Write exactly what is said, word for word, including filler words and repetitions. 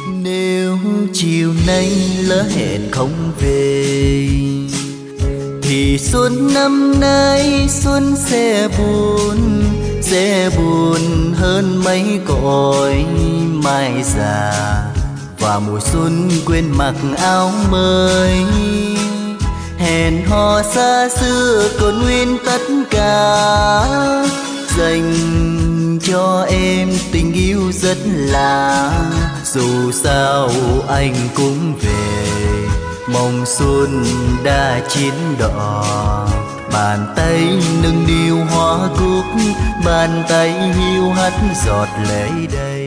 Nếu chiều nay lỡ hẹn không về thì xuân năm nay xuân sẽ buồn, sẽ buồn hơn mấy cõi mai già. Và mùa xuân quên mặc áo mới, hẹn hò xa xưa còn nguyên tất cả, dành cho em tình yêu rất lạ. Dù sao anh cũng về, mong xuân đã chín đỏ. Bàn tay nâng niu hoa cúc, bàn tay hiu hắt giọt lệ đây.